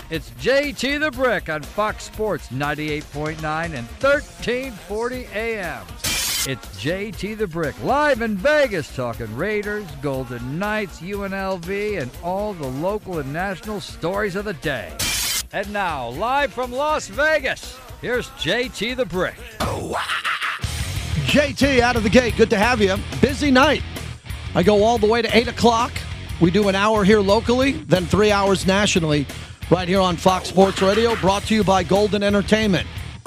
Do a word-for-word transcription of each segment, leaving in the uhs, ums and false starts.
It's J T the Brick on Fox Sports ninety-eight point nine and thirteen forty A M. It's J T the Brick, live in Vegas, talking Raiders, Golden Knights, U N L V, and all the local and national stories of the day. And now, live from Las Vegas, here's J T the Brick. J T out of the gate, good to have you. Busy night. I go all the way to eight o'clock. We do an hour here locally, then three hours nationally, right here on Fox Sports Radio, brought to you by Golden Entertainment.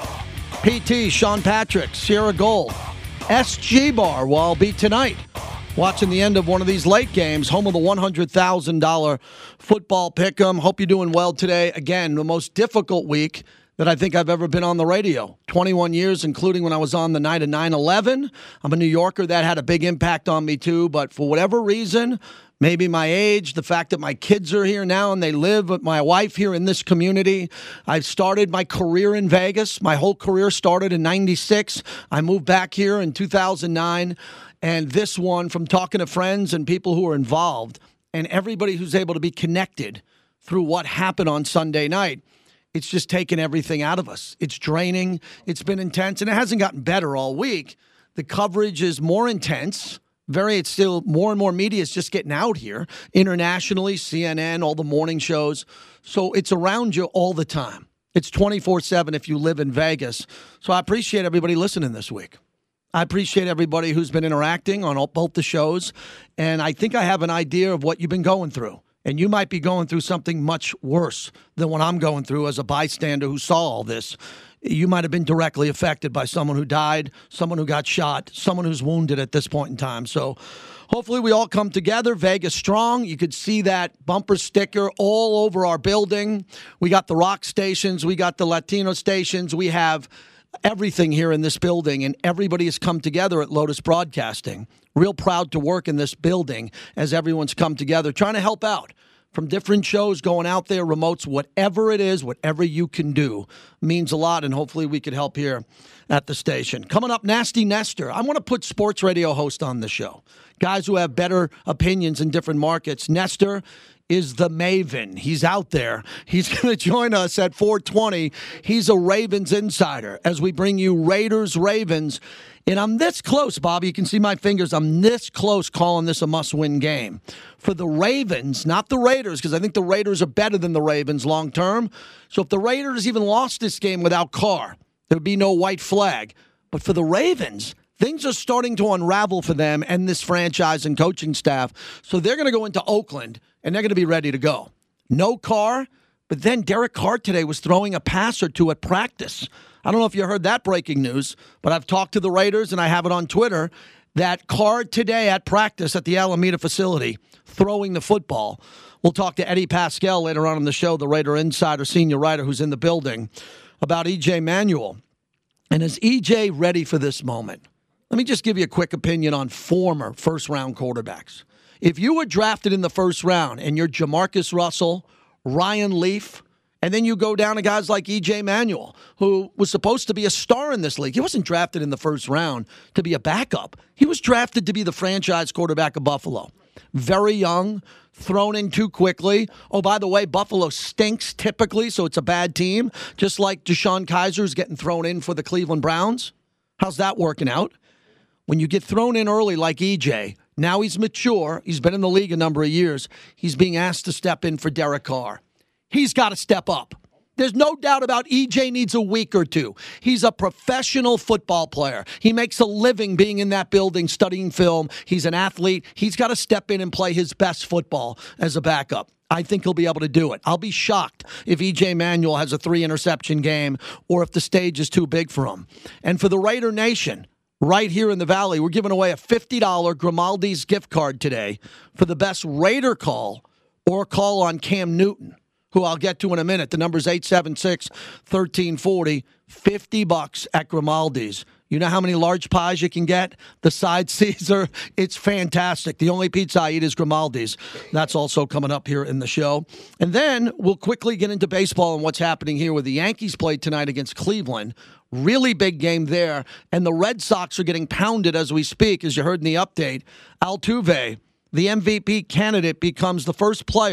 P T, Sean Patrick, Sierra Gold. S G Bar, well, I'll be tonight watching the end of one of these late games, home of the one hundred thousand dollars football pick'em. Hope you're doing well today. Again, the most difficult week that I think I've ever been on the radio. twenty-one years, including when I was on the night of nine eleven. I'm a New Yorker. That had a big impact on me, too. But for whatever reason, maybe my age, the fact that my kids are here now and they live with my wife here in this community. I've started my career in Vegas. My whole career started in ninety-six. I moved back here in two thousand nine. And this one, from talking to friends and people who are involved and everybody who's able to be connected through what happened on Sunday night, it's just taken everything out of us. It's draining. It's been intense. And it hasn't gotten better all week. The coverage is more intense. Very, it's still more and more media is just getting out here internationally, C N N, all the morning shows. So it's around you all the time. It's twenty-four seven if you live in Vegas. So I appreciate everybody listening this week. I appreciate everybody who's been interacting on all, both the shows. And I think I have an idea of what you've been going through. And you might be going through something much worse than what I'm going through as a bystander who saw all this. You might have been directly affected by someone who died, someone who got shot, someone who's wounded at this point in time. So hopefully we all come together. Vegas strong. You could see that bumper sticker all over our building. We got the rock stations. We got the Latino stations. We have everything here in this building, and everybody has come together at Lotus Broadcasting. Real proud to work in this building as everyone's come together, trying to help out. From different shows, going out there, remotes, whatever it is, whatever you can do means a lot, and hopefully we could help here at the station. Coming up, Nasty Nestor. I want to put sports radio hosts on the show, guys who have better opinions in different markets. Nestor is the maven. He's out there. He's going to join us at four twenty. He's a Ravens insider as we bring you Raiders, Ravens. And I'm this close, Bobby. You can see my fingers. I'm this close calling this a must-win game. For the Ravens, not the Raiders, because I think the Raiders are better than the Ravens long term. So if the Raiders even lost this game without Carr, there would be no white flag. But for the Ravens, things are starting to unravel for them and this franchise and coaching staff. So they're going to go into Oakland, and they're going to be ready to go. No Carr, but then Derek Carr today was throwing a pass or two at practice. I don't know if you heard that breaking news, but I've talked to the Raiders, and I have it on Twitter, that Carr today at practice at the Alameda facility throwing the football. We'll talk to Eddie Pascal later on in the show, the Raider insider, senior writer who's in the building, about E J Manuel. And is E J ready for this moment? Let me just give you a quick opinion on former first-round quarterbacks. If you were drafted in the first round and you're Jamarcus Russell, Ryan Leaf, and then you go down to guys like E J Manuel, who was supposed to be a star in this league. He wasn't drafted in the first round to be a backup. He was drafted to be the franchise quarterback of Buffalo. Very young, thrown in too quickly. Oh, by the way, Buffalo stinks typically, so it's a bad team, just like Deshaun Kaiser's getting thrown in for the Cleveland Browns. How's that working out? When you get thrown in early like E J, now he's mature. He's been in the league a number of years. He's being asked to step in for Derek Carr. He's got to step up. There's no doubt about E J needs a week or two. He's a professional football player. He makes a living being in that building studying film. He's an athlete. He's got to step in and play his best football as a backup. I think he'll be able to do it. I'll be shocked if E J Manuel has a three-interception game or if the stage is too big for him. And for the Raider Nation, right here in the Valley, we're giving away a fifty dollars Grimaldi's gift card today for the best Raider call or call on Cam Newton, who I'll get to in a minute. The number's eight seven six, one three four zero, fifty bucks at Grimaldi's. You know how many large pies you can get? The side Caesar, it's fantastic. The only pizza I eat is Grimaldi's. That's also coming up here in the show. And then we'll quickly get into baseball and what's happening here with the Yankees played tonight against Cleveland. Really big game there. And the Red Sox are getting pounded as we speak, as you heard in the update. Altuve, the M V P candidate, becomes the first player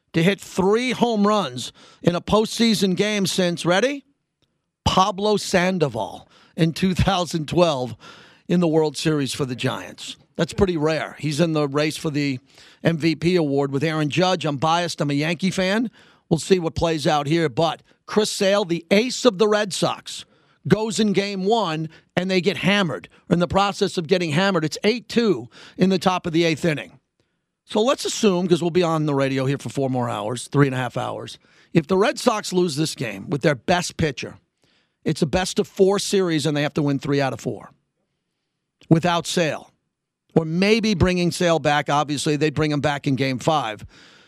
to hit three home runs in a postseason game since, ready? Pablo Sandoval in two thousand twelve in the World Series for the Giants. That's pretty rare. He's in the race for the M V P award with Aaron Judge. I'm biased. I'm a Yankee fan. We'll see what plays out here. But Chris Sale, the ace of the Red Sox, goes in game one, and they get hammered. In the process of getting hammered, it's eight two in the top of the eighth inning. So let's assume, because we'll be on the radio here for four more hours, three and a half hours, if the Red Sox lose this game with their best pitcher, it's a best of four series, and they have to win three out of four without Sale. Or maybe bringing Sale back. Obviously, they'd bring him back in game five.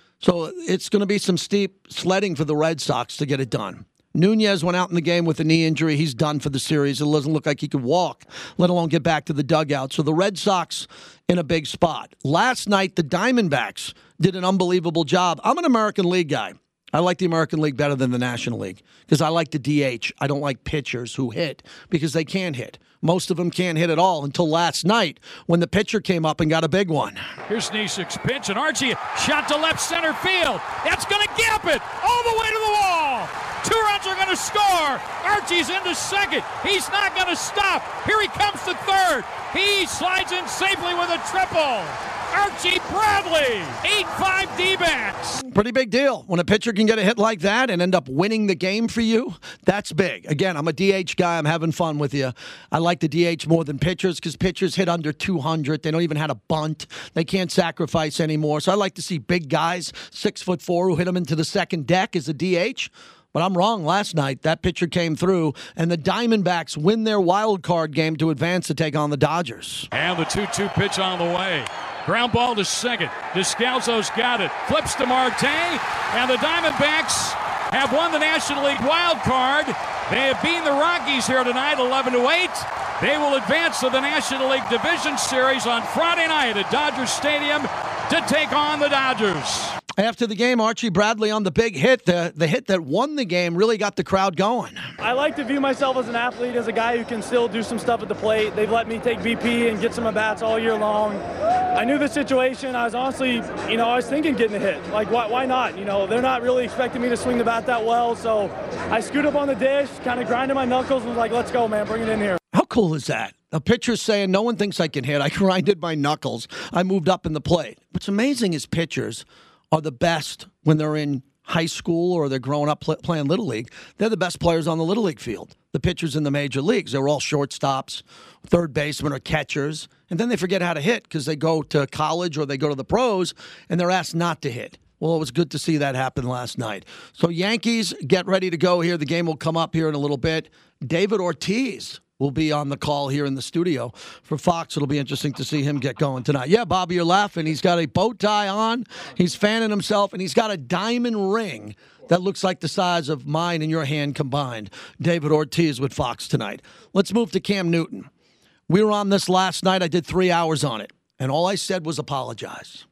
So it's going to be some steep sledding for the Red Sox to get it done. Nunez went out in the game with a knee injury. He's done for the series. It doesn't look like he could walk, let alone get back to the dugout. So the Red Sox in a big spot. Last night, the Diamondbacks did an unbelievable job. I'm an American League guy. I like the American League better than the National League because I like the D H. I don't like pitchers who hit because they can't hit. Most of them can't hit at all until last night when the pitcher came up and got a big one. Here's Nesek's pitch, and Archie shot to left center field. That's going to gap it all the way to the wall. Two runs are going to score. Archie's into second. He's not going to stop. Here he comes to third. He slides in safely with a triple. Archie Bradley, eight five D-backs. Pretty big deal. When a pitcher can get a hit like that and end up winning the game for you, that's big. Again, I'm a D H guy. I'm having fun with you. I like the D H more than pitchers because pitchers hit under two hundred. They don't even have a bunt. They can't sacrifice anymore. So I like to see big guys, six foot four, who hit them into the second deck as a D H. But I'm wrong last night. That pitcher came through, and the Diamondbacks win their wild card game to advance to take on the Dodgers. And the two two pitch on the way. Ground ball to second. Descalzo's got it. Flips to Marte, and the Diamondbacks have won the National League wild card. They have beaten the Rockies here tonight, eleven to eight. They will advance to the National League Division Series on Friday night at Dodger Stadium to take on the Dodgers. After the game, Archie Bradley on the big hit, the, the hit that won the game, really got the crowd going. I like to view myself as an athlete, as a guy who can still do some stuff at the plate. They've let me take B P and get some at-bats all year long. I knew the situation. I was honestly, you know, I was thinking getting a hit. Like, why, why not? You know, they're not really expecting me to swing the bat that well, so I scoot up on the dish, kind of grinded my knuckles, and was like, let's go, man, bring it in here. How cool is that? A pitcher's saying, no one thinks I can hit. I grinded my knuckles. I moved up in the plate. What's amazing is pitchers are the best when they're in high school or they're growing up pl- playing Little League. They're the best players on the Little League field. The pitchers in the major leagues, they're all shortstops, third basemen, or catchers. And then they forget how to hit because they go to college or they go to the pros and they're asked not to hit. Well, it was good to see that happen last night. So Yankees, get ready to go here. The game will come up here in a little bit. David Ortiz will be on the call here in the studio for Fox. It'll be interesting to see him get going tonight. Yeah, Bobby, you're laughing. He's got a bow tie on. He's fanning himself, and he's got a diamond ring that looks like the size of mine and your hand combined. David Ortiz with Fox tonight. Let's move to Cam Newton. We were on this last night. I did three hours on it, and all I said was apologize.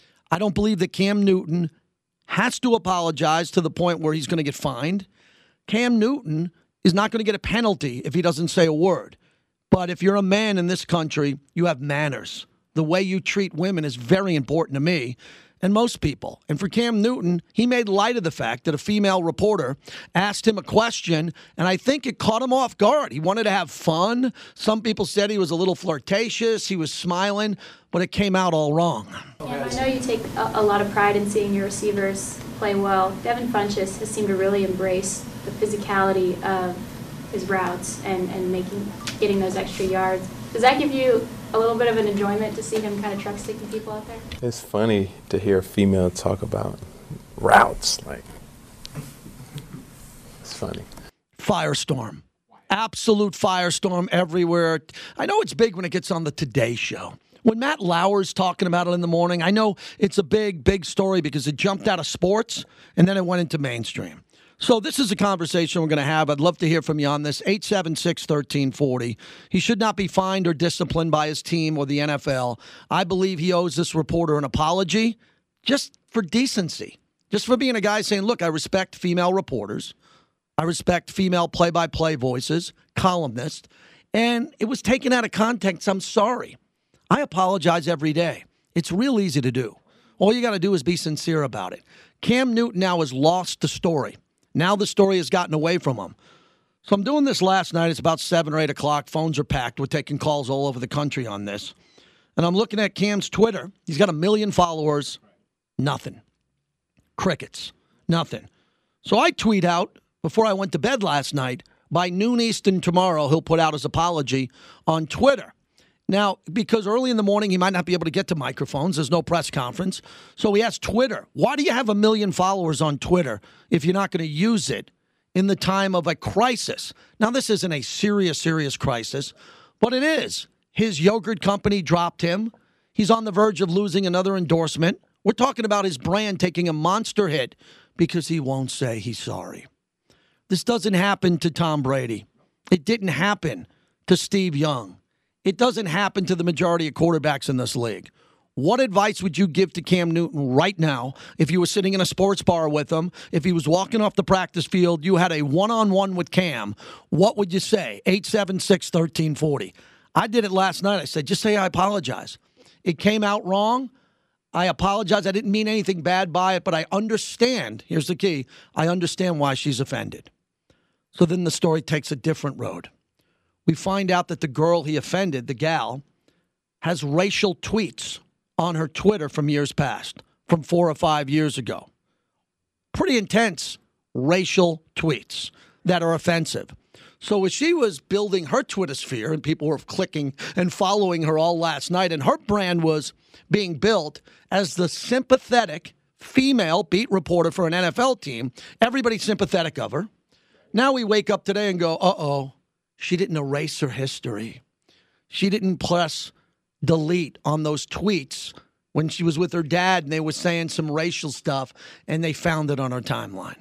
I don't believe that Cam Newton has to apologize to the point where he's going to get fined. Cam Newton is not going to get a penalty if he doesn't say a word. But if you're a man in this country, you have manners. The way you treat women is very important to me and most people. And for Cam Newton, he made light of the fact that a female reporter asked him a question, and I think it caught him off guard. He wanted to have fun. Some people said he was a little flirtatious. He was smiling, but it came out all wrong. Yeah, I know you take a, a lot of pride in seeing your receivers play well. Devin Funchess has seemed to really embrace the physicality of his routes and, and making getting those extra yards. Does that give you a little bit of an enjoyment to see him kind of truck sticking people out there? It's funny to hear a female talk about routes. Like, it's funny. Firestorm. Absolute firestorm everywhere. I know it's big when it gets on the Today Show. When Matt Lauer's talking about it in the morning, I know it's a big, big story because it jumped out of sports and then it went into mainstream. So this is a conversation we're going to have. I'd love to hear from you on this. eight seven six, one three four zero. He should not be fined or disciplined by his team or the N F L. I believe he owes this reporter an apology just for decency, just for being a guy saying, look, I respect female reporters. I respect female play-by-play voices, columnists. And it was taken out of context. I'm sorry. I apologize every day. It's real easy to do. All you got to do is be sincere about it. Cam Newton now has lost the story. Now the story has gotten away from him. So I'm doing this last night. It's about seven or eight o'clock. Phones are packed. We're taking calls all over the country on this. And I'm looking at Cam's Twitter. He's got a million followers. Nothing. Crickets. Nothing. So I tweet out before I went to bed last night, by noon Eastern tomorrow, he'll put out his apology on Twitter. Now, because early in the morning, he might not be able to get to microphones. There's no press conference. So he asked Twitter, why do you have a million followers on Twitter if you're not going to use it in the time of a crisis? Now, this isn't a serious, serious crisis, but it is. His yogurt company dropped him. He's on the verge of losing another endorsement. We're talking about his brand taking a monster hit because he won't say he's sorry. This doesn't happen to Tom Brady. It didn't happen to Steve Young. It doesn't happen to the majority of quarterbacks in this league. What advice would you give to Cam Newton right now if you were sitting in a sports bar with him, if he was walking off the practice field, you had a one-on-one with Cam, what would you say? eight seven six, one three four zero. I did it last night. I said, just say I apologize. It came out wrong. I apologize. I didn't mean anything bad by it, but I understand. Here's the key. I understand why she's offended. So then the story takes a different road. We find out that the girl he offended, the gal, has racial tweets on her Twitter from years past, from four or five years ago. Pretty intense racial tweets that are offensive. So as she was building her Twitter sphere, and people were clicking and following her all last night, and her brand was being built as the sympathetic female beat reporter for an N F L team, everybody's sympathetic of her. Now we wake up today and go, uh-oh, she didn't erase her history. She didn't press delete on those tweets when she was with her dad and they were saying some racial stuff and they found it on her timeline.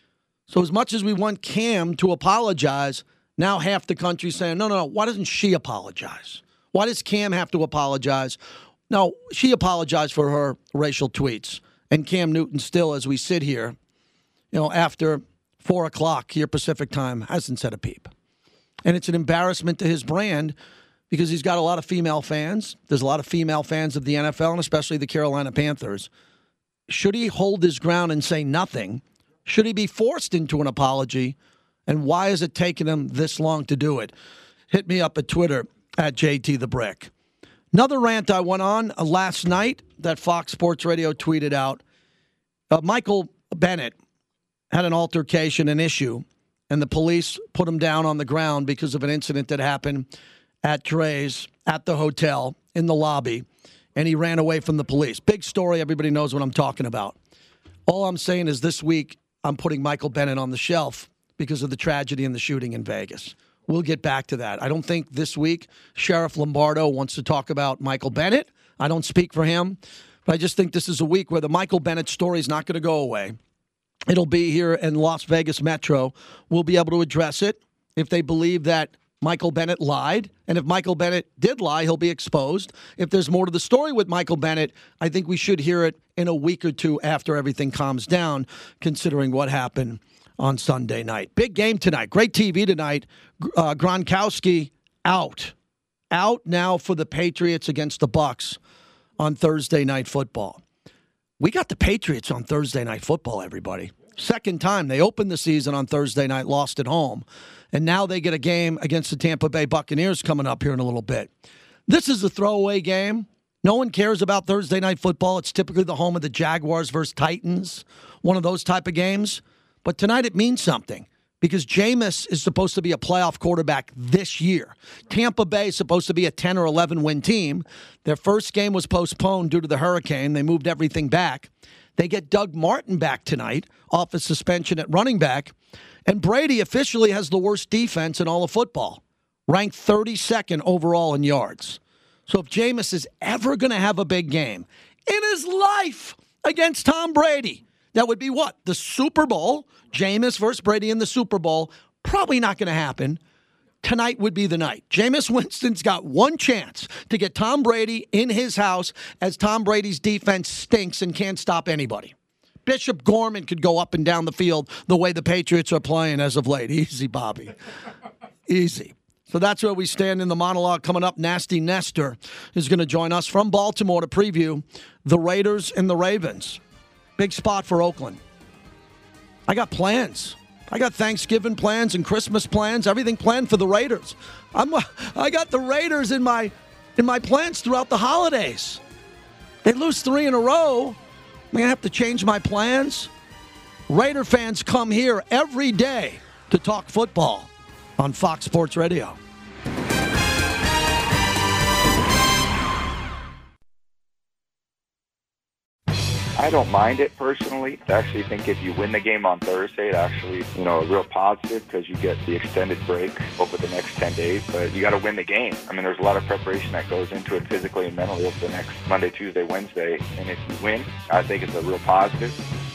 So as much as we want Cam to apologize, now half the country's saying, no, no, no, why doesn't she apologize? Why does Cam have to apologize? No, she apologized for her racial tweets. And Cam Newton still, as we sit here, you know, after four o'clock here Pacific time, hasn't said a peep. And it's an embarrassment to his brand because he's got a lot of female fans. There's a lot of female fans of the N F L and especially the Carolina Panthers. Should he hold his ground and say nothing? Should he be forced into an apology? And why has it taken him this long to do it? Hit me up at Twitter at J T the Brick. Another rant I went on uh, last night that Fox Sports Radio tweeted out. Uh, Michael Bennett had an altercation, an issue, and the police put him down on the ground because of an incident that happened at Dre's at the hotel in the lobby, and he ran away from the police. Big story. Everybody knows what I'm talking about. All I'm saying is this week I'm putting Michael Bennett on the shelf because of the tragedy and the shooting in Vegas. We'll get back to that. I don't think this week Sheriff Lombardo wants to talk about Michael Bennett. I don't speak for him, but I just think this is a week where the Michael Bennett story is not going to go away. It'll be here in Las Vegas Metro. We'll be able to address it if they believe that Michael Bennett lied. And if Michael Bennett did lie, he'll be exposed. If there's more to the story with Michael Bennett, I think we should hear it in a week or two after everything calms down, considering what happened on Sunday night. Big game tonight. Great T V tonight. Uh, Gronkowski out. Out now for the Patriots against the Bucs on Thursday Night Football. We got the Patriots on Thursday Night Football, everybody. Second time. They opened the season on Thursday night, lost at home. And now they get a game against the Tampa Bay Buccaneers coming up here in a little bit. This is a throwaway game. No one cares about Thursday Night Football. It's typically the home of the Jaguars versus Titans, one of those type of games. But tonight it means something because Jameis is supposed to be a playoff quarterback this year. Tampa Bay is supposed to be a ten or eleven win team. Their first game was postponed due to the hurricane. They moved everything back. They get Doug Martin back tonight off his suspension at running back. And Brady officially has the worst defense in all of football, ranked thirty-second overall in yards. So if Jameis is ever going to have a big game in his life against Tom Brady, that would be what? The Super Bowl. Jameis versus Brady in the Super Bowl. Probably not going to happen. Tonight would be the night. Jameis Winston's got one chance to get Tom Brady in his house as Tom Brady's defense stinks and can't stop anybody. Bishop Gorman could go up and down the field the way the Patriots are playing as of late. Easy, Bobby. Easy. So that's where we stand in the monologue. Coming up, Nasty Nestor is going to join us from Baltimore to preview the Raiders and the Ravens. Big spot for Oakland. I got plans. I got Thanksgiving plans and Christmas plans, everything planned for the Raiders. I'm, I got the Raiders in my in my plans throughout the holidays. They lose three in a row. I'm going to have to change my plans. Raider fans come here every day to talk football on Fox Sports Radio. I don't mind it personally. I actually think if you win the game on Thursday, it actually, you know, a real positive because you get the extended break over the next ten days. But you got to win the game. I mean, there's a lot of preparation that goes into it physically and mentally over the next Monday, Tuesday, Wednesday. And if you win, I think it's a real positive.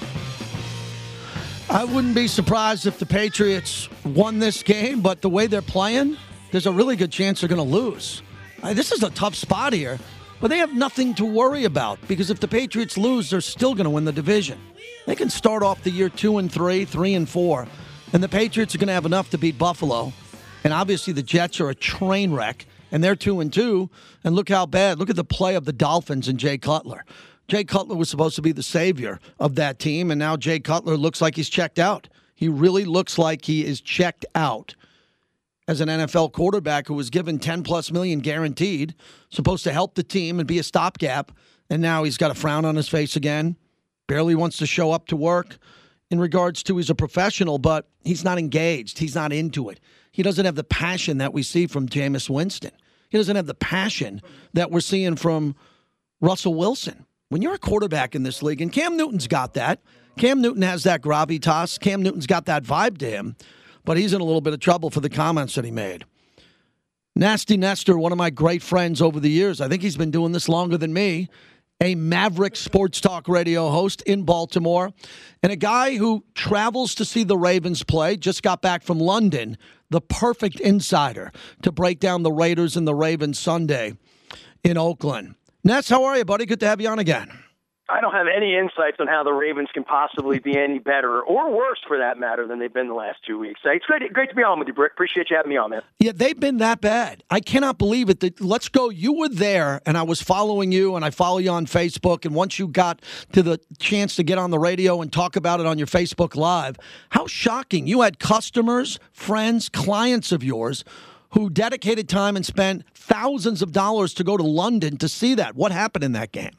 I wouldn't be surprised if the Patriots won this game, but the way they're playing, there's a really good chance they're going to lose. Uh, this is a tough spot here. But they have nothing to worry about because if the Patriots lose, they're still going to win the division. They can start off the year two and three, three and four, and the Patriots are going to have enough to beat Buffalo. And obviously, the Jets are a train wreck, and they're two and two. And look how bad! Look at the play of the Dolphins and Jay Cutler. Jay Cutler was supposed to be the savior of that team, and now Jay Cutler looks like he's checked out. He really looks like he is checked out. As an N F L quarterback who was given ten plus million guaranteed, supposed to help the team and be a stopgap, and now he's got a frown on his face again, barely wants to show up to work in regards to he's a professional, but he's not engaged. He's not into it. He doesn't have the passion that we see from Jameis Winston. He doesn't have the passion that we're seeing from Russell Wilson. When you're a quarterback in this league, and Cam Newton's got that. Cam Newton has that gravitas. Cam Newton's got that vibe to him. But he's in a little bit of trouble for the comments that he made. Nasty Nestor, one of my great friends over the years, I think he's been doing this longer than me, a Maverick Sports Talk radio host in Baltimore, and a guy who travels to see the Ravens play, just got back from London, the perfect insider to break down the Raiders and the Ravens Sunday in Oakland. Ness, how are you, buddy? Good to have you on again. I don't have any insights on how the Ravens can possibly be any better or worse, for that matter, than they've been the last two weeks. It's great, great to be on with you, Brick. Appreciate you having me on, man. Yeah, they've been that bad. I cannot believe it. That, let's go. You were there, and I was following you, and I follow you on Facebook. And once you got to the chance to get on the radio and talk about it on your Facebook Live, how shocking. You had customers, friends, clients of yours who dedicated time and spent thousands of dollars to go to London to see that. What happened in that game?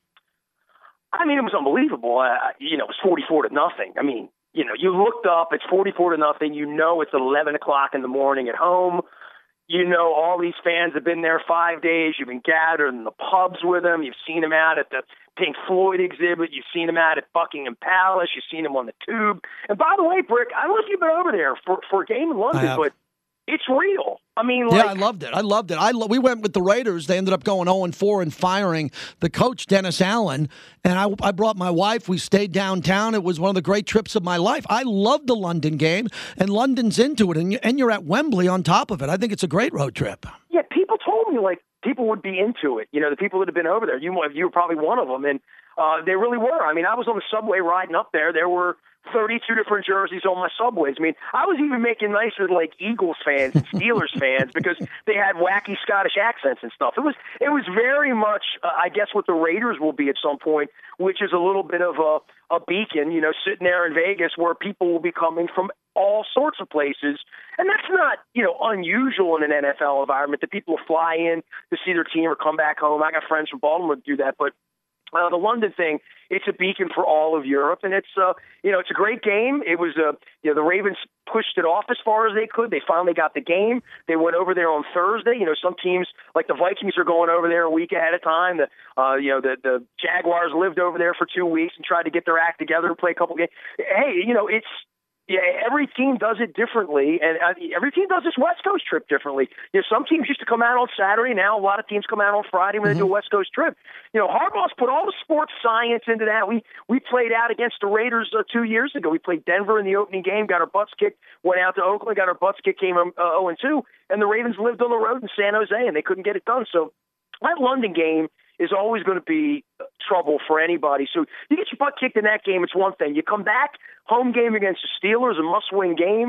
I mean, it was unbelievable. Uh, you know, it was forty-four to nothing. I mean, you know, you looked up, it's forty-four to nothing. You know it's eleven o'clock in the morning at home. You know all these fans have been there five days. You've been gathered in the pubs with them. You've seen them out at the Pink Floyd exhibit. You've seen them out at Buckingham Palace. You've seen them on the tube. And by the way, Brick, I don't know if you've been over there for, for a game in London, but it's real. I mean, like, yeah, I loved it. I loved it. I lo- we went with the Raiders. They ended up going oh and four and firing the coach, Dennis Allen. And I, I brought my wife. We stayed downtown. It was one of the great trips of my life. I loved the London game, and London's into it. And, you, and you're at Wembley on top of it. I think it's a great road trip. Yeah, people told me, like, people would be into it. You know, the people that have been over there. You, you were probably one of them. And uh, they really were. I mean, I was on the subway riding up there. There were thirty-two different jerseys on my subways. I mean, I was even making nice with like Eagles fans and Steelers fans because they had wacky Scottish accents and stuff. It was it was very much, uh, I guess, what the Raiders will be at some point, which is a little bit of a, a beacon, you know, sitting there in Vegas where people will be coming from all sorts of places. And that's not, you know, unusual in an N F L environment that people fly in to see their team or come back home. I got friends from Baltimore that do that, but Uh, the London thing, it's a beacon for all of Europe, and it's uh, you know it's a great game. It was uh, you know the Ravens pushed it off as far as they could. They finally got the game. They went over there on Thursday. You know some teams like the Vikings are going over there a week ahead of time. The uh, you know the the Jaguars lived over there for two weeks and tried to get their act together and play a couple games. Hey, you know it's. Yeah, every team does it differently, and uh, every team does this West Coast trip differently. You know, some teams used to come out on Saturday. Now a lot of teams come out on Friday when mm-hmm. they do a West Coast trip. You know, Harbaugh's put all the sports science into that. We we played out against the Raiders uh, two years ago. We played Denver in the opening game, got our butts kicked, went out to Oakland, got our butts kicked, came uh, oh and two, and the Ravens lived on the road in San Jose, and they couldn't get it done. So that London game is always going to be trouble for anybody. So you get your butt kicked in that game, it's one thing. You come back, home game against the Steelers, a must-win game.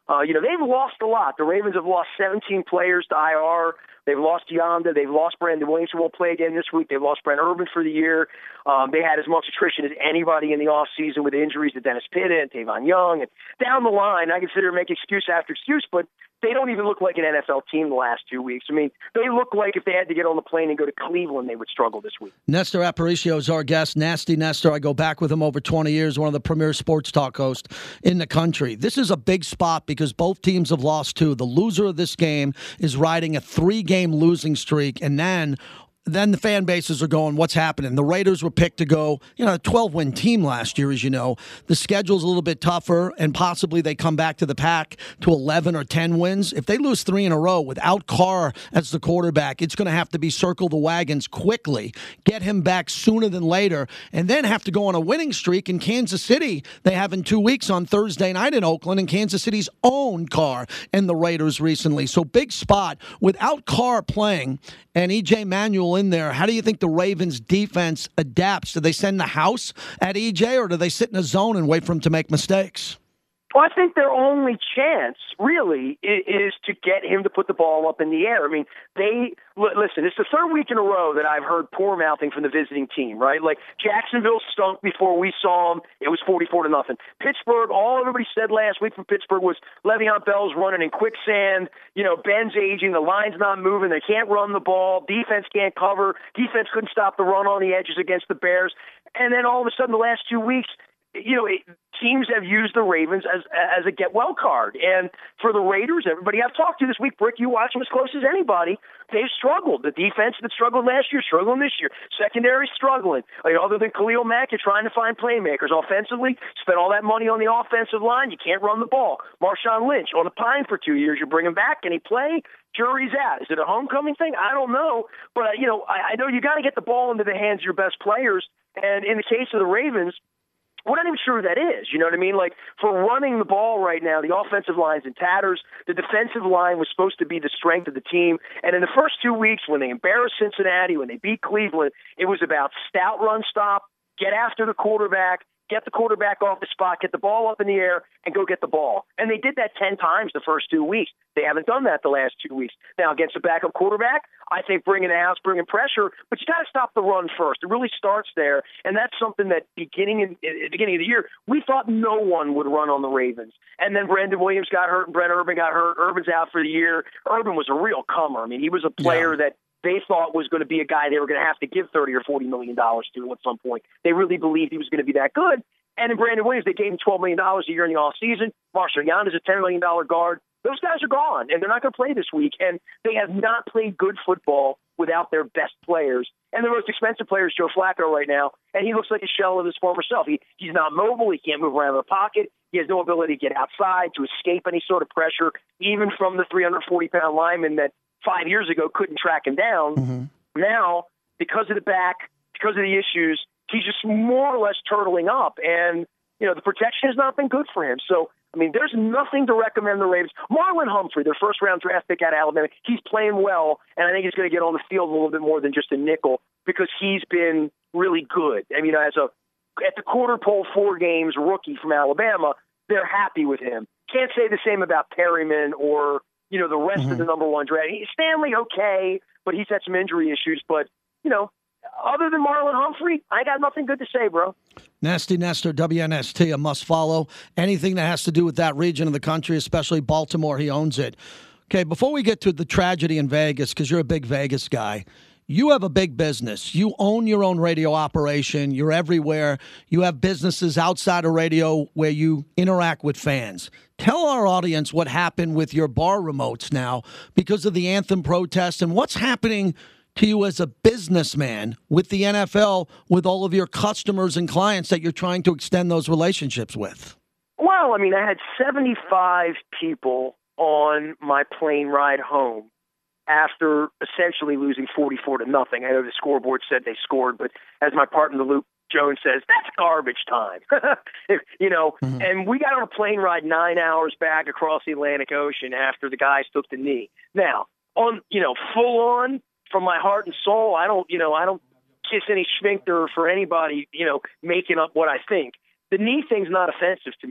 Uh, you know, they've lost a lot. The Ravens have lost seventeen players to I R. They've lost Yanda. They've lost Brandon Williams, who won't play again this week. They've lost Brent Urban for the year. Um, they had as much attrition as anybody in the offseason with injuries to Dennis Pitta and Tavon Young. And down the line, I consider make excuse after excuse, but they don't even look like an N F L team the last two weeks. I mean, they look like if they had to get on the plane and go to Cleveland, they would struggle this week. Nestor Aparicio is our guest. Nasty Nestor. I go back with him over twenty years, one of the premier sports talk hosts in the country. This is a big spot because both teams have lost two. The loser of this game is riding a three-game losing streak, and then then the fan bases are going, what's happening? The Raiders were picked to go, you know, a twelve-win team last year, as you know. The schedule's a little bit tougher, and possibly they come back to the pack to eleven or ten wins. If they lose three in a row without Carr as the quarterback, it's going to have to be circle the wagons quickly, get him back sooner than later, and then have to go on a winning streak. In Kansas City, they have in two weeks on Thursday night in Oakland, and Kansas City's own Carr and the Raiders recently. So big spot. Without Carr playing and E J Manuel in there, how do you think the Ravens defense adapts? Do they send the house at E J, or do they sit in a zone and wait for him to make mistakes? Well, I think their only chance, really, is to get him to put the ball up in the air. I mean, they listen. It's the third week in a row that I've heard poor mouthing from the visiting team. Right, like Jacksonville stunk before we saw them. It was forty-four to nothing. Pittsburgh, all everybody said last week from Pittsburgh was Le'Veon Bell's running in quicksand. You know, Ben's aging. The line's not moving. They can't run the ball. Defense can't cover. Defense couldn't stop the run on the edges against the Bears. And then all of a sudden, the last two weeks, you know, it, teams have used the Ravens as as a get-well card. And for the Raiders, everybody I've talked to this week, Brick, you watch them as close as anybody, they've struggled. The defense that struggled last year, struggling this year. Secondary struggling. I mean, other than Khalil Mack, you're trying to find playmakers. Offensively, spent all that money on the offensive line. You can't run the ball. Marshawn Lynch on the pine for two years. You bring him back. Can he play? Jury's out. Is it a homecoming thing? I don't know. But, you know, I, I know you got to get the ball into the hands of your best players. And in the case of the Ravens, we're not even sure who that is. You know what I mean? Like, for running the ball right now, the offensive line's in tatters. The defensive line was supposed to be the strength of the team. And in the first two weeks, when they embarrassed Cincinnati, when they beat Cleveland, it was about stout run stop, get after the quarterback, get the quarterback off the spot, get the ball up in the air, and go get the ball. And they did that ten times the first two weeks. They haven't done that the last two weeks. Now, against a backup quarterback, I think bringing the house, bringing pressure, but you got to stop the run first. It really starts there, and that's something that beginning in, in the beginning of the year, we thought no one would run on the Ravens. And then Brandon Williams got hurt, and Brent Urban got hurt. Urban's out for the year. Urban was a real comer. I mean, he was a player yeah. that they thought was going to be a guy they were going to have to give thirty or forty million dollars to at some point. They really believed he was going to be that good. And in Brandon Williams, they gave him twelve million dollars a year in the offseason. Marshall Yanda is a ten million dollars guard. Those guys are gone, and they're not going to play this week. And they have not played good football without their best players. And the most expensive player is Joe Flacco right now, and he looks like a shell of his former self. He, he's not mobile. He can't move around in the pocket. He has no ability to get outside, to escape any sort of pressure, even from the three hundred forty pound lineman that five years ago couldn't track him down. Mm-hmm. Now, because of the back, because of the issues, he's just more or less turtling up. And, you know, the protection has not been good for him. So, I mean, there's nothing to recommend the Ravens. Marlon Humphrey, their first-round draft pick out of Alabama, he's playing well, and I think he's going to get on the field a little bit more than just a nickel because he's been really good. I mean, as a at the quarter pole four games rookie from Alabama, they're happy with him. Can't say the same about Perryman or, you know, the rest mm-hmm. of the number one draft. Stanley, okay, but he's had some injury issues. But, you know, other than Marlon Humphrey, I got nothing good to say, bro. Nasty Nestor, W N S T, a must-follow. Anything that has to do with that region of the country, especially Baltimore, he owns it. Okay, before we get to the tragedy in Vegas, because you're a big Vegas guy, you have a big business. You own your own radio operation. You're everywhere. You have businesses outside of radio where you interact with fans. Tell our audience what happened with your bar remotes now because of the anthem protest and what's happening to you as a businessman with the N F L, with all of your customers and clients that you're trying to extend those relationships with. Well, I mean, I had seventy-five people on my plane ride home after essentially losing forty-four to nothing. I know the scoreboard said they scored, but as my partner, Luke Jones, says, that's garbage time. you know, mm-hmm. And we got on a plane ride nine hours back across the Atlantic Ocean after the guys took the knee. Now, on, you know, full on, from my heart and soul, I don't, you know, I don't kiss any sphincter for anybody, you know, making up what I think. The knee thing's not offensive to me.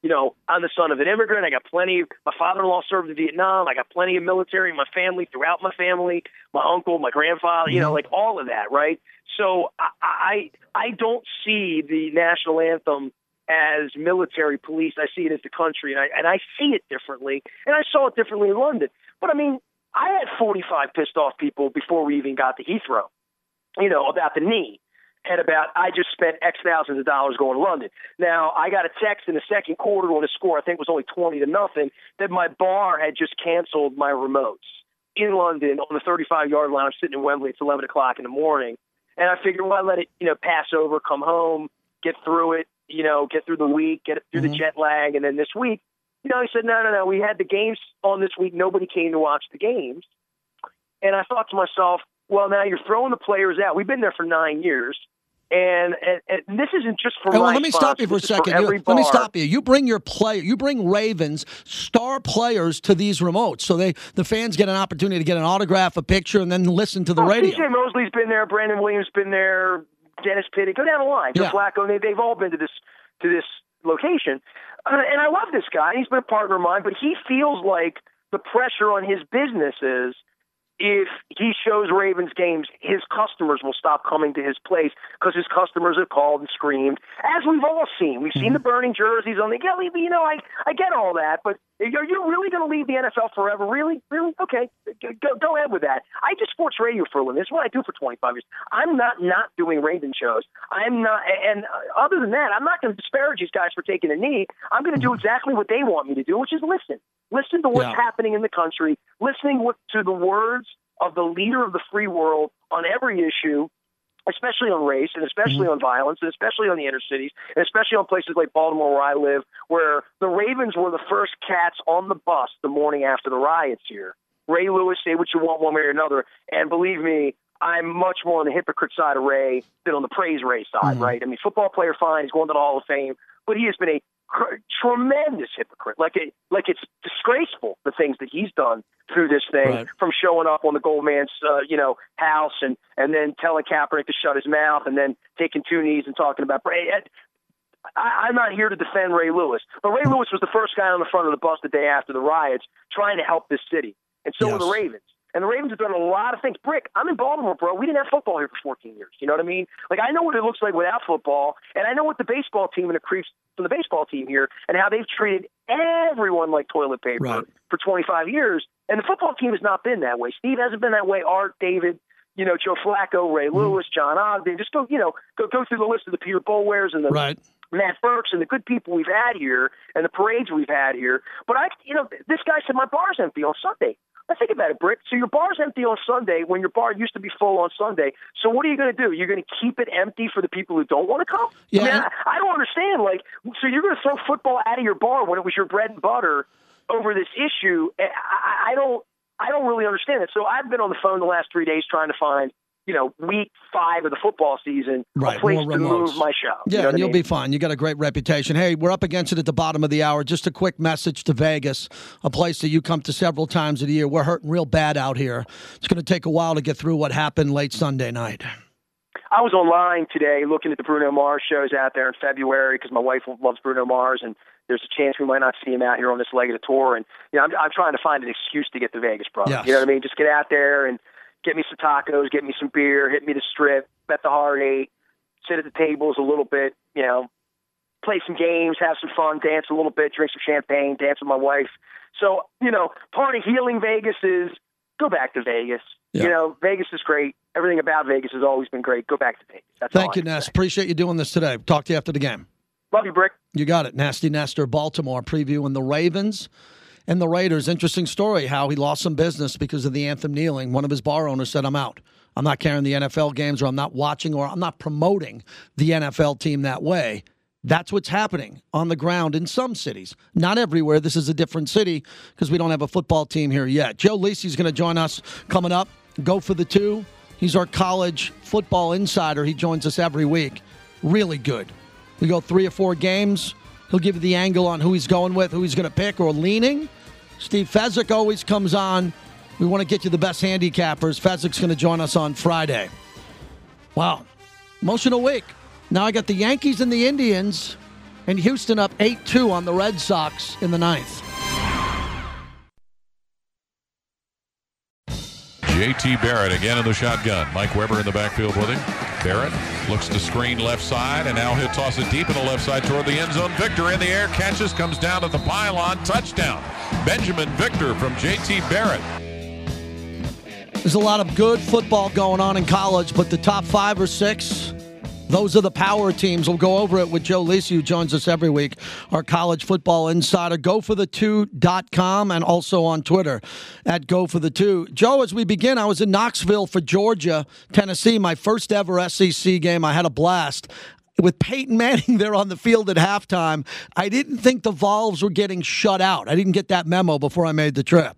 you know, I'm the son of an immigrant. I got plenty. My father-in-law served in Vietnam. I got plenty of military in my family, throughout my family, my uncle, my grandfather, you know, like all of that, right? So I, I, I don't see the national anthem as military police. I see it as the country, and I, and I see it differently, and I saw it differently in London. But, I mean, I had forty-five pissed off people before we even got to Heathrow, you know, about the knee. And about, I just spent X thousands of dollars going to London. Now, I got a text in the second quarter when the score, I think, was only twenty to nothing, that my bar had just canceled my remotes in London on the thirty-five-yard line. I'm sitting in Wembley. It's eleven o'clock in the morning. And I figured, well, I let it, you know, pass over, come home, get through it, you know, get through the week, get through mm-hmm. the jet lag. And then this week, you know, he said, no, no, no, we had the games on this week. Nobody came to watch the games. And I thought to myself, well, now you're throwing the players out. We've been there for nine years. And, and, and this isn't just for hey, well, my let me stop you for a second. For you, let me stop you. You bring your play. You bring Ravens star players to these remotes, so they the fans get an opportunity to get an autograph, a picture, and then listen to the well, radio. C J Mosley's been there. Brandon Williams been there. Dennis Pitta. Go down the line. Joe yeah. Flacco. They, they've all been to this to this location. Uh, and I love this guy. He's been a partner of mine, but he feels like the pressure on his business is, if he shows Ravens games, his customers will stop coming to his place because his customers have called and screamed, as we've all seen. We've seen the burning jerseys on the, yeah, you know, I, I get all that, but are you really going to leave the N F L forever? Really? Really? Okay, go, go ahead with that. I do sports radio for a living. That's what I do for twenty-five years. I'm not not doing Raven shows. I'm not, and other than that, I'm not going to disparage these guys for taking a knee. I'm going to do exactly what they want me to do, which is listen. Listen to what's yeah. happening in the country, listening what, to the words of the leader of the free world on every issue, especially on race and especially mm-hmm. on violence and especially on the inner cities and especially on places like Baltimore where I live, where the Ravens were the first cats on the bus the morning after the riots here. Ray Lewis, say what you want one way or another, and believe me, I'm much more on the hypocrite side of Ray than on the praise Ray side, mm-hmm. right? I mean, football player, fine, he's going to the Hall of Fame, but he has been a tremendous hypocrite. Like it, like it's disgraceful the things that he's done through this thing, right. from showing up on the Goldman's, uh, you know, house and and then telling Kaepernick to shut his mouth and then taking two knees and talking about. I, I'm not here to defend Ray Lewis, but Ray Lewis was the first guy on the front of the bus the day after the riots, trying to help this city, and so yes. were the Ravens. And the Ravens have done a lot of things. Brick, I'm in Baltimore, bro. We didn't have football here for fourteen years. You know what I mean? Like, I know what it looks like without football, and I know what the baseball team and the creeps from the baseball team here and how they've treated everyone like toilet paper right. for twenty-five years. And the football team has not been that way. Steve hasn't been that way. Art, David, you know, Joe Flacco, Ray mm-hmm. Lewis, John Ogden. Just go, you know, go go through the list of the Peter Boulwares and the right. Matt Burks and the good people we've had here and the parades we've had here. But I, you know, this guy said my bar's empty on Sunday. I think about it, Brick. So your bar's empty on Sunday when your bar used to be full on Sunday. So what are you going to do? You're going to keep it empty for the people who don't want to come? Yeah. I mean, I, I don't understand. Like, so you're going to throw football out of your bar when it was your bread and butter over this issue? I, I don't. I don't really understand it. So I've been on the phone the last three days trying to find, you know, week five of the football season, right, a place to move my show. Yeah, you know and you'll I mean? be fine. You got a great reputation. Hey, we're up against it at the bottom of the hour. Just a quick message to Vegas, a place that you come to several times a year. We're hurting real bad out here. It's going to take a while to get through what happened late Sunday night. I was online today looking at the Bruno Mars shows out there in February because my wife loves Bruno Mars, and there's a chance we might not see him out here on this leg of the tour. And you know, I'm, I'm trying to find an excuse to get to Vegas, bro. Yes. You know what I mean? Just get out there and get me some tacos, get me some beer, hit me the strip, bet the hard eight, sit at the tables a little bit, you know, play some games, have some fun, dance a little bit, drink some champagne, dance with my wife. So, you know, part of healing Vegas is go back to Vegas. Yeah. You know, Vegas is great. Everything about Vegas has always been great. Go back to Vegas. That's Thank you, Ness. Appreciate you doing this today. Talk to you after the game. Love you, Brick. You got it. Nasty Nestor, Baltimore, previewing the Ravens and the Raiders. Interesting story how he lost some business because of the anthem kneeling. One of his bar owners said, I'm out. I'm not carrying the N F L games, or I'm not watching, or I'm not promoting the N F L team that way. That's what's happening on the ground in some cities. Not everywhere. This is a different city because we don't have a football team here yet. Joe Lisi's going to join us coming up. Go for the two. He's our college football insider. He joins us every week. Really good. We go three or four games. He'll give you the angle on who he's going with, who he's going to pick or leaning. Steve Fezzik always comes on. We want to get you the best handicappers. Fezzik's going to join us on Friday. Wow. Emotional week. Now I got the Yankees and the Indians and Houston up eight two on the Red Sox in the ninth. J T Barrett again in the shotgun. Mike Weber in the backfield with him. Barrett looks to screen left side, and now he'll toss it deep in the left side toward the end zone. Victor in the air, catches, comes down to the pylon. Touchdown. Benjamin Victor from J T Barrett. There's a lot of good football going on in college, but the top five or six, those are the power teams. We'll go over it with Joe Lisi, who joins us every week, our college football insider. go for the two dot com and also on Twitter at go for the two. Joe, as we begin, I was in Knoxville for Georgia, Tennessee, my first ever S E C game. I had a blast. With Peyton Manning there on the field at halftime, I didn't think the Vols were getting shut out. I didn't get that memo before I made the trip.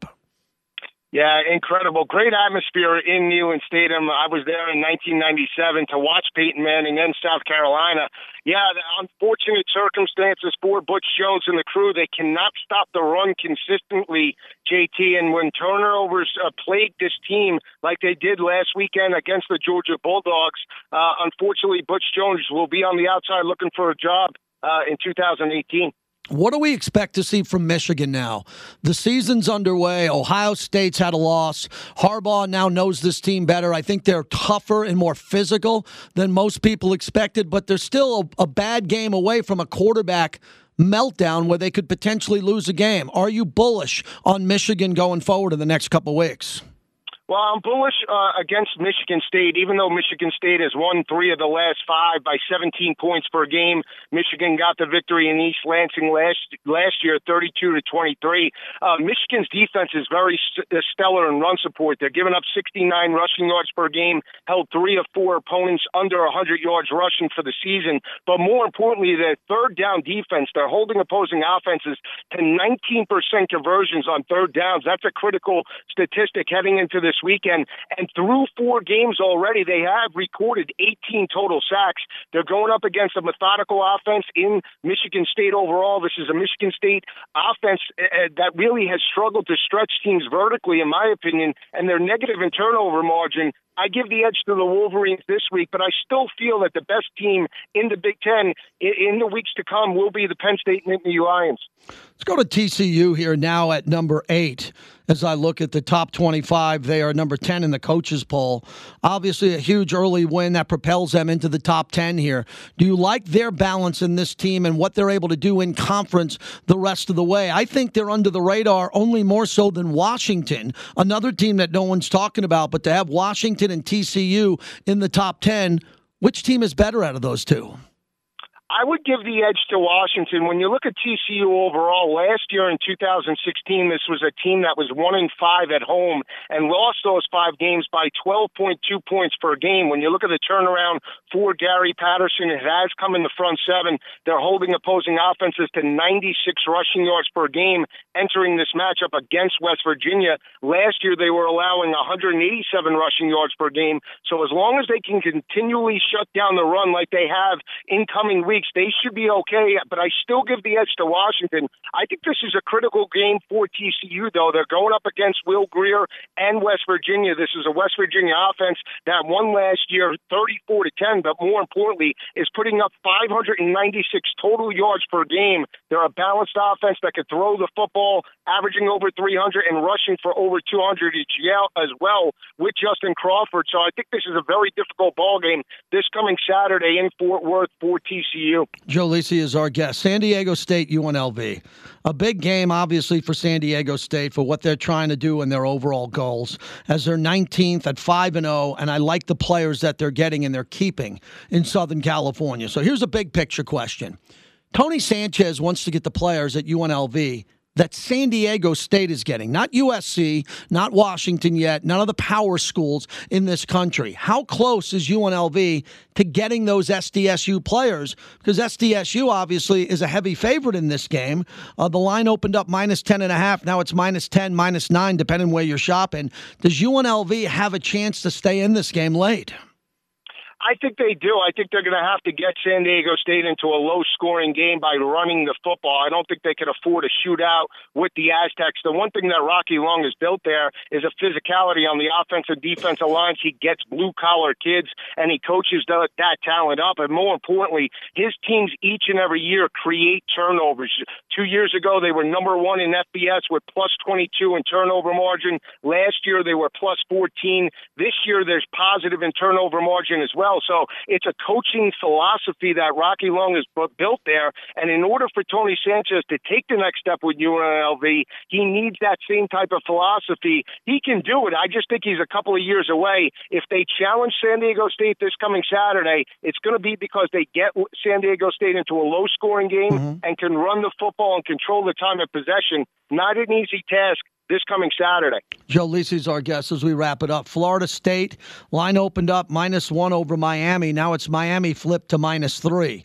Yeah, incredible. Great atmosphere in Neyland Stadium. I was there in nineteen ninety-seven to watch Peyton Manning in South Carolina. Yeah, the unfortunate circumstances for Butch Jones and the crew. They cannot stop the run consistently, J T. And when turnovers uh, plague this team like they did last weekend against the Georgia Bulldogs, uh, unfortunately, Butch Jones will be on the outside looking for a job uh, in two thousand eighteen. What do we expect to see from Michigan now? The season's underway. Ohio State's had a loss. Harbaugh now knows this team better. I think they're tougher and more physical than most people expected, but they're still a, a bad game away from a quarterback meltdown where they could potentially lose a game. Are you bullish on Michigan going forward in the next couple weeks? Well, I'm bullish uh, against Michigan State, even though Michigan State has won three of the last five by seventeen points per game. Michigan got the victory in East Lansing last last year, thirty-two to twenty-three. Uh, Michigan's defense is very st- stellar in run support. They're giving up sixty-nine rushing yards per game, held three of four opponents under one hundred yards rushing for the season. But more importantly, their third down defense, they're holding opposing offenses to nineteen percent conversions on third downs. That's a critical statistic heading into this weekend. And through four games already, they have recorded eighteen total sacks. They're going up against a methodical offense in Michigan State overall. This is a Michigan State offense uh, that really has struggled to stretch teams vertically, in my opinion, and their negative in turnover margin. I give the edge to the Wolverines this week, but I still feel that the best team in the Big Ten in the weeks to come will be the Penn State Nittany Lions. Let's go to T C U here now at number eight. As I look at the top twenty-five, they are number ten in the coaches poll. Obviously, a huge early win that propels them into the top ten here. Do you like their balance in this team and what they're able to do in conference the rest of the way? I think they're under the radar only more so than Washington, another team that no one's talking about. But to have Washington and T C U in the top ten, which team is better out of those two? I would give the edge to Washington. When you look at T C U overall, last year in two thousand sixteen, this was a team that was one and five at home and lost those five games by twelve point two points per game. When you look at the turnaround for Gary Patterson, it has come in the front seven. They're holding opposing offenses to ninety-six rushing yards per game entering this matchup against West Virginia. Last year, they were allowing one hundred eighty-seven rushing yards per game. So as long as they can continually shut down the run like they have in coming weeks, they should be okay, but I still give the edge to Washington. I think this is a critical game for T C U, though. They're going up against Will Grier and West Virginia. This is a West Virginia offense that won last year thirty-four to ten, but more importantly, is putting up five hundred ninety-six total yards per game. They're a balanced offense that can throw the football, averaging over three hundred and rushing for over two hundred each year as well with Justin Crawford. So I think this is a very difficult ball game this coming Saturday in Fort Worth for T C U. Joe Lisi is our guest. San Diego State, U N L V. A big game, obviously, for San Diego State for what they're trying to do and their overall goals. As they're nineteenth at five and oh, and I like the players that they're getting and they're keeping in Southern California. So here's a big picture question. Tony Sanchez wants to get the players at U N L V that San Diego State is getting, not U S C, not Washington yet, none of the power schools in this country. How close is U N L V to getting those S D S U players? Because S D S U obviously is a heavy favorite in this game. Uh, the line opened up minus ten and a half. Now it's minus ten, minus nine, depending where you're shopping. Does U N L V have a chance to stay in this game late? I think they do. I think they're going to have to get San Diego State into a low-scoring game by running the football. I don't think they can afford a shootout with the Aztecs. The one thing that Rocky Long has built there is a physicality on the offensive defensive lines. He gets blue-collar kids, and he coaches the, that talent up. And more importantly, his teams each and every year create turnovers. Two years ago, they were number one in F B S with plus twenty-two in turnover margin. Last year, they were plus fourteen. This year, there's positive in turnover margin as well. So it's a coaching philosophy that Rocky Long has built there. And in order for Tony Sanchez to take the next step with U N L V, he needs that same type of philosophy. He can do it. I just think he's a couple of years away. If they challenge San Diego State this coming Saturday, it's going to be because they get San Diego State into a low-scoring game mm-hmm. and can run the football and control the time of possession. Not an easy task this coming Saturday. Joe Lisi's our guest as we wrap it up. Florida State, line opened up minus one over Miami. Now it's Miami flipped to minus three.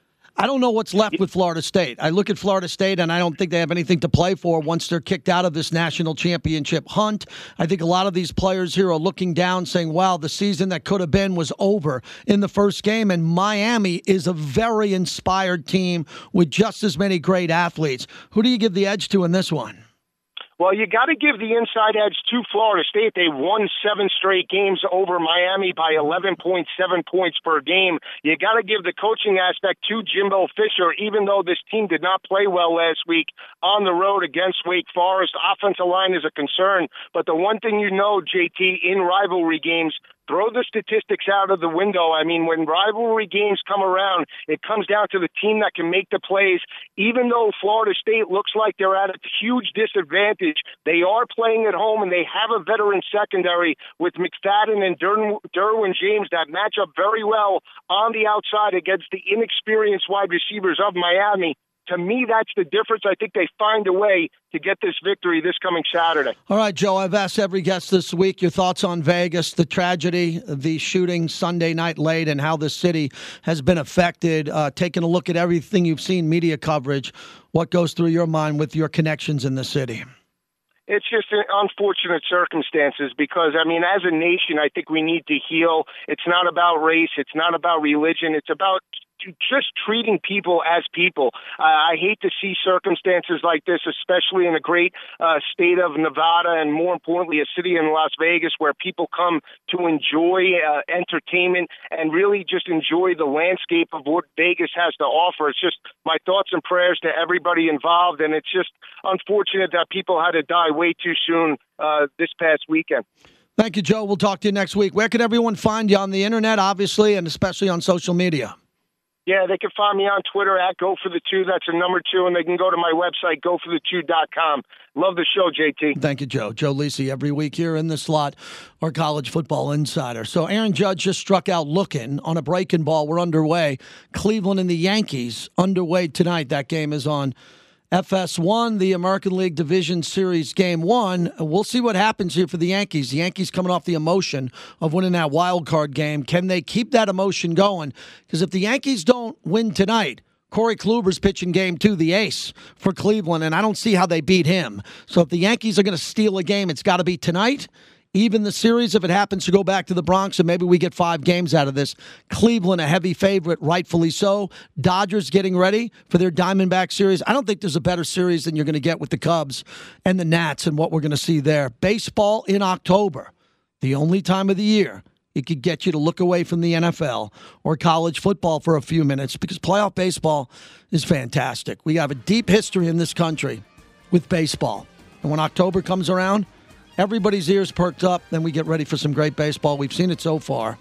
I don't know what's left with Florida State. I look at Florida State, and I don't think they have anything to play for once they're kicked out of this national championship hunt. I think a lot of these players here are looking down saying, wow, the season that could have been was over in the first game, and Miami is a very inspired team with just as many great athletes. Who do you give the edge to in this one? Well, you got to give the inside edge to Florida State. They won seven straight games over Miami by eleven point seven points per game. You got to give the coaching aspect to Jimbo Fisher, even though this team did not play well last week on the road against Wake Forest. Offensive line is a concern. But the one thing you know, J T, in rivalry games, throw the statistics out of the window. I mean, when rivalry games come around, it comes down to the team that can make the plays. Even though Florida State looks like they're at a huge disadvantage, they are playing at home, and they have a veteran secondary with McFadden and Der- Derwin James that match up very well on the outside against the inexperienced wide receivers of Miami. To me, that's the difference. I think they find a way to get this victory this coming Saturday. All right, Joe, I've asked every guest this week your thoughts on Vegas, the tragedy, the shooting Sunday night late, and how the city has been affected. Uh, taking a look at everything you've seen, media coverage, what goes through your mind with your connections in the city? It's just unfortunate circumstances because, I mean, as a nation, I think we need to heal. It's not about race. It's not about religion. It's about just treating people as people. Uh, I hate to see circumstances like this, especially in a great uh, state of Nevada and, more importantly, a city in Las Vegas where people come to enjoy uh, entertainment and really just enjoy the landscape of what Vegas has to offer. It's just my thoughts and prayers to everybody involved, and it's just unfortunate that people had to die way too soon uh, this past weekend. Thank you, Joe. We'll talk to you next week. Where can everyone find you? On the internet, obviously, and especially on social media. Yeah, they can find me on Twitter at Go For The Two. That's a number two, and they can go to my website, go for the two dot com. Love the show, J T. Thank you, Joe. Joe Lisi, every week here in the slot, our college football insider. So Aaron Judge just struck out looking on a breaking ball. We're underway. Cleveland and the Yankees underway tonight. That game is on F S one, the American League Division Series Game one. We'll see what happens here for the Yankees. The Yankees coming off the emotion of winning that wild card game. Can they keep that emotion going? Because if the Yankees don't win tonight, Corey Kluber's pitching game two, the ace for Cleveland, and I don't see how they beat him. So if the Yankees are going to steal a game, it's got to be tonight. Even the series, if it happens to go back to the Bronx, and maybe we get five games out of this. Cleveland, a heavy favorite, rightfully so. Dodgers getting ready for their Diamondback series. I don't think there's a better series than you're going to get with the Cubs and the Nats and what we're going to see there. Baseball in October, the only time of the year it could get you to look away from the N F L or college football for a few minutes because playoff baseball is fantastic. We have a deep history in this country with baseball. And when October comes around, everybody's ears perked up, then we get ready for some great baseball. We've seen it so far.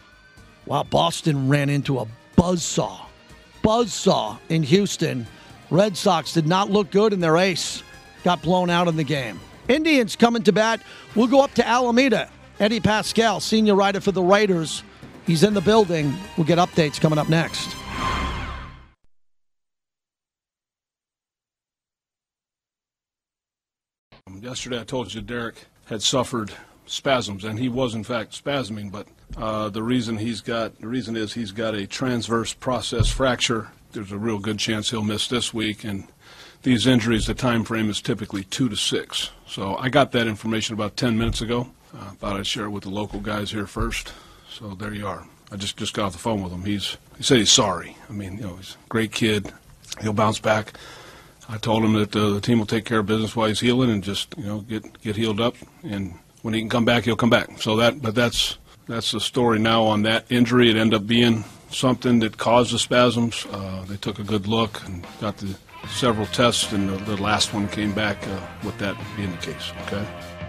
Wow, Boston ran into a buzzsaw. Buzzsaw in Houston. Red Sox did not look good, and their ace got blown out in the game. Indians coming to bat. We'll go up to Alameda. Eddie Pascal, senior writer for the Raiders. He's in the building. We'll get updates coming up next. Yesterday I told you Derek had suffered spasms, and he was in fact spasming, but uh, the reason he's got the reason is he's got a transverse process fracture. There's a real good chance he'll miss this week, and these injuries, the time frame is typically two to six. So I got that information about ten minutes ago. I uh, thought I'd share it with the local guys here first. So there you are. I just, just got off the phone with him. He's he said he's sorry. I mean, you know, he's a great kid. He'll bounce back. I told him that uh, the team will take care of business while he's healing and just, you know, get get healed up. And when he can come back, he'll come back. So that, but that's that's the story now on that injury. It ended up being something that caused the spasms. Uh, they took a good look and got the several tests, and the, the last one came back uh, with that being the case. Okay.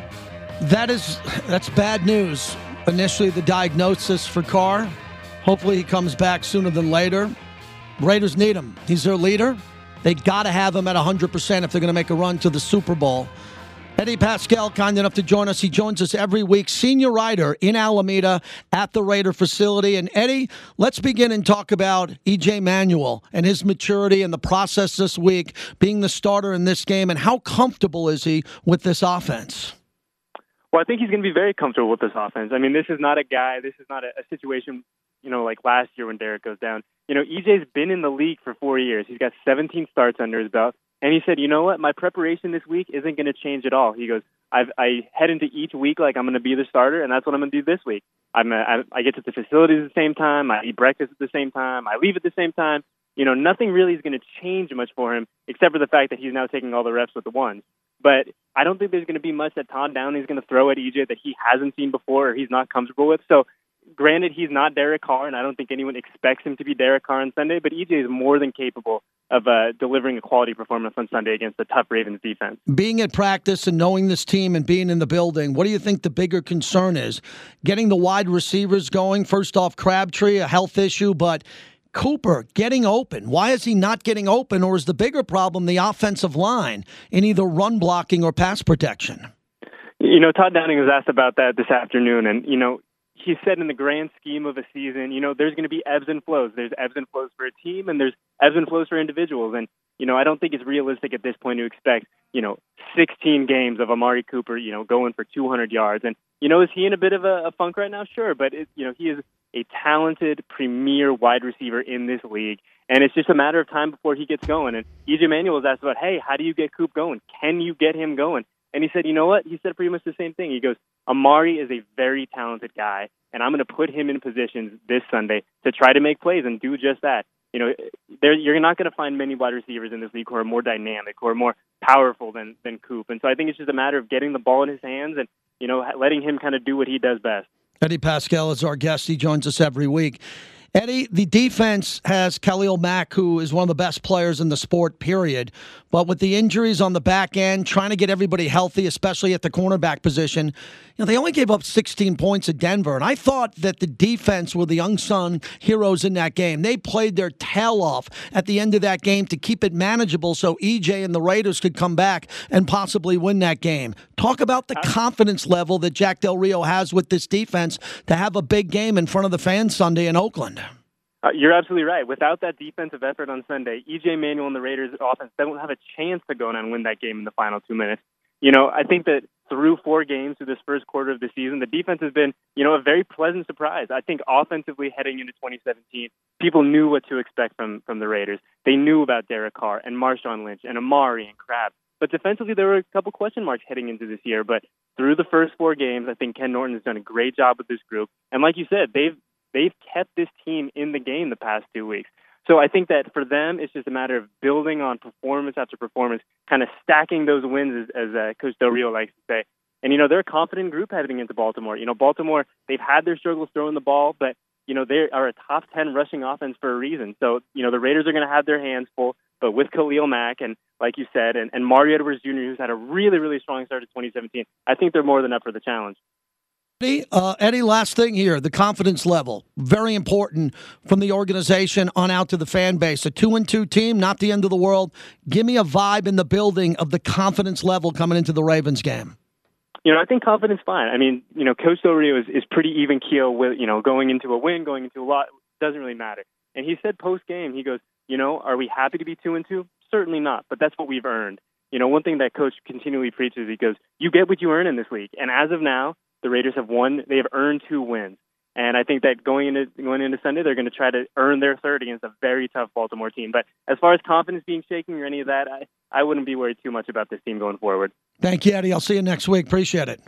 That is that's bad news. Initially, the diagnosis for Carr. Hopefully, he comes back sooner than later. Raiders need him. He's their leader. They got to have him at one hundred percent if they're going to make a run to the Super Bowl. Eddie Pascal, kind enough to join us. He joins us every week, senior writer in Alameda at the Raider facility. And Eddie, let's begin and talk about E J Manuel and his maturity and the process this week, being the starter in this game, and how comfortable is he with this offense? Well, I think he's going to be very comfortable with this offense. I mean, this is not a guy, this is not a, a situation, you know, like last year when Derek goes down. You know, E J's been in the league for four years. He's got seventeen starts under his belt. And he said, you know what, my preparation this week isn't going to change at all. He goes, I've, I head into each week like I'm going to be the starter, and that's what I'm going to do this week. I'm a, I, I get to the facilities at the same time. I eat breakfast at the same time. I leave at the same time. You know, nothing really is going to change much for him, except for the fact that he's now taking all the reps with the ones. But I don't think there's going to be much that Todd Downing is going to throw at E J that he hasn't seen before or he's not comfortable with. So, granted, he's not Derek Carr, and I don't think anyone expects him to be Derek Carr on Sunday, but E J is more than capable of uh, delivering a quality performance on Sunday against the tough Ravens defense. Being at practice and knowing this team and being in the building, what do you think the bigger concern is? Getting the wide receivers going? First off, Crabtree, a health issue, but Cooper getting open. Why is he not getting open, or is the bigger problem the offensive line in either run blocking or pass protection? You know, Todd Downing was asked about that this afternoon, and, you know, he said in the grand scheme of a season, you know, there's going to be ebbs and flows. There's ebbs and flows for a team, and there's ebbs and flows for individuals. And, you know, I don't think it's realistic at this point to expect, you know, sixteen games of Amari Cooper, you know, going for two hundred yards. And, you know, is he in a bit of a, a funk right now? Sure. But, it, you know, he is a talented premier wide receiver in this league. And it's just a matter of time before he gets going. And E J Manuel was asked about, hey, how do you get Coop going? Can you get him going? And he said, you know what? He said pretty much the same thing. He goes, Amari is a very talented guy, and I'm going to put him in positions this Sunday to try to make plays and do just that. You know, there, you're not going to find many wide receivers in this league who are more dynamic, who are more powerful than, than Coop. And so I think it's just a matter of getting the ball in his hands and, you know, letting him kind of do what he does best. Eddie Pascal is our guest. He joins us every week. Eddie, the defense has Khalil Mack, who is one of the best players in the sport, period. But with the injuries on the back end, trying to get everybody healthy, especially at the cornerback position, you know, they only gave up sixteen points at Denver. And I thought that the defense were the unsung heroes in that game. They played their tail off at the end of that game to keep it manageable so E J and the Raiders could come back and possibly win that game. Talk about the confidence level that Jack Del Rio has with this defense to have a big game in front of the fans Sunday in Oakland. Uh, you're absolutely right. Without that defensive effort on Sunday, E J Manuel and the Raiders offense don't have a chance to go down and win that game in the final two minutes. You know, I think that through four games through this first quarter of the season, the defense has been, you know, a very pleasant surprise. I think offensively heading into twenty seventeen, people knew what to expect from, from the Raiders. They knew about Derek Carr and Marshawn Lynch and Amari and Crab. But defensively, there were a couple question marks heading into this year. But through the first four games, I think Ken Norton has done a great job with this group. And like you said, they've They've kept this team in the game the past two weeks. So I think that for them, it's just a matter of building on performance after performance, kind of stacking those wins, as, as uh, Coach Del Rio likes to say. And, you know, they're a confident group heading into Baltimore. You know, Baltimore, they've had their struggles throwing the ball, but, you know, they are a top ten rushing offense for a reason. So, you know, the Raiders are going to have their hands full, but with Khalil Mack and, like you said, and, and Mario Edwards Junior, who's had a really, really strong start to twenty seventeen, I think they're more than up for the challenge. Eddie, uh, Eddie, last thing here, the confidence level, very important from the organization on out to the fan base. A two and two team, not the end of the world. Give me a vibe in the building of the confidence level coming into the Ravens game. You know, I think confidence fine. I mean, you know, Coach Del Rio is, is pretty even keel with, you know, going into a win, going into a lot, doesn't really matter. And he said post game, he goes, you know, are we happy to be two and two? Certainly not, but that's what we've earned. You know, one thing that Coach continually preaches, he goes, you get what you earn in this league. And as of now, the Raiders have won. They have earned two wins. And I think that going into going into Sunday, they're going to try to earn their third against a very tough Baltimore team. But as far as confidence being shaken or any of that, I, I wouldn't be worried too much about this team going forward. Thank you, Eddie. I'll see you next week. Appreciate it. Um,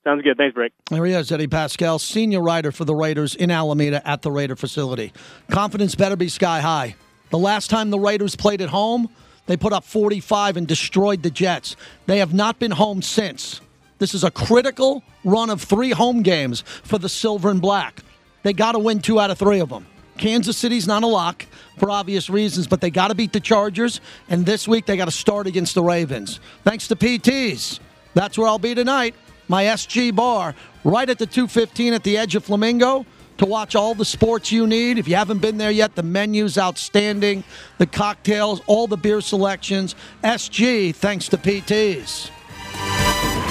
Sounds good. Thanks, Brick. There he is, Eddie Pascal, senior writer for the Raiders in Alameda at the Raider facility. Confidence better be sky high. The last time the Raiders played at home, they put up forty-five and destroyed the Jets. They have not been home since. This is a critical run of three home games for the Silver and Black. They got to win two out of three of them. Kansas City's not a lock for obvious reasons, but they got to beat the Chargers, and this week they got to start against the Ravens. Thanks to P Ts. That's where I'll be tonight. My S G bar, right at the two fifteen at the edge of Flamingo, to watch all the sports you need. If you haven't been there yet, the menu's outstanding. The cocktails, all the beer selections. S G, thanks to P Ts.